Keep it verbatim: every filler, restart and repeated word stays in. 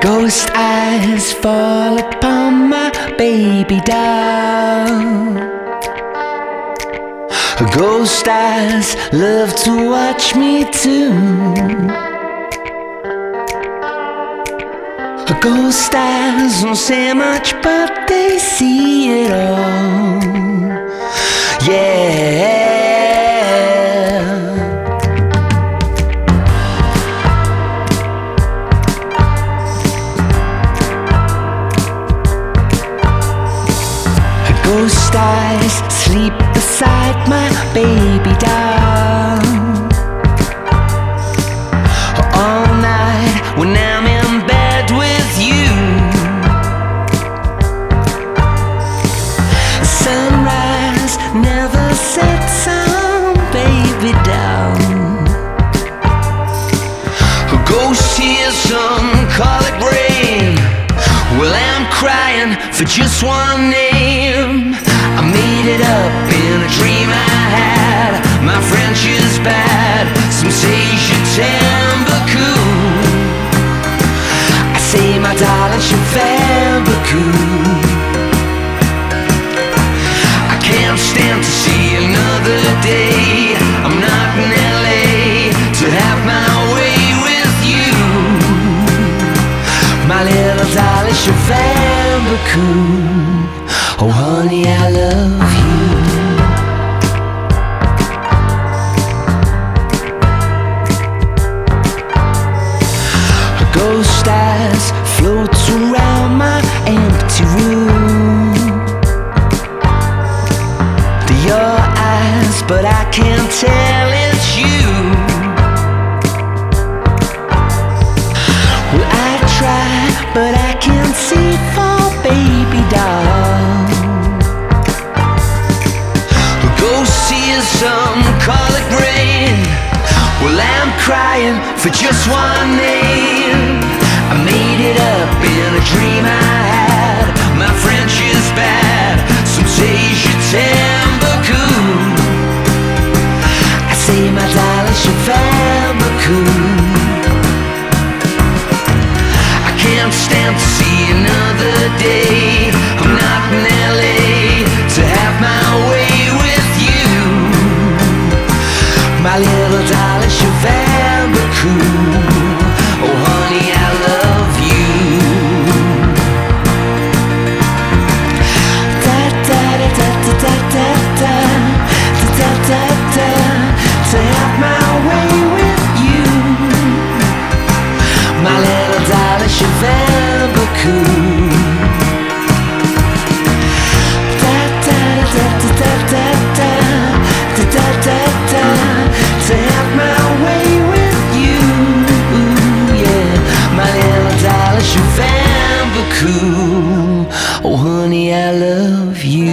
Ghost eyes fall upon my baby doll. Ghost eyes love to watch me too. Ghost eyes don't say much, but they see it all. Yeah. Ghost eyes sleep beside my baby doll all night when I'm in bed with you. Sunrise never sets on baby doll. Ghost hears some call it rain. Well, I'm crying for just one name. I made it up in a dream I had. My French is bad, some say je t'aime beaucoup. I say my darling, je t'aime beaucoup. I can't stand to see another day. I'm not in L A to have my way with you. My little darling, je t'aime beaucoup. Oh honey, I love you. Ghost eyes floats around my empty room. They're your eyes, but I can't tell it's you. Well, I try, but I can't see for baby doll. Ghost sees some call it rain. Well, I'm crying for just one name. I made it up in a dream I had. My French is bad, some say je t'aime beaucoup. I say my darling, je t'aime beaucoup. I can't stand to see another day. I'm not in L A to have my way with you. My little darling, je t'aime beaucoup. Oh honey, I love you. Da da da da da da da da da da da. To have my way with you. My little darling, je t'aime beaucoup. Da da da da da da da da da da. To have my way with you, yeah. My little darling, je t'aime beaucoup. Oh honey, I love you.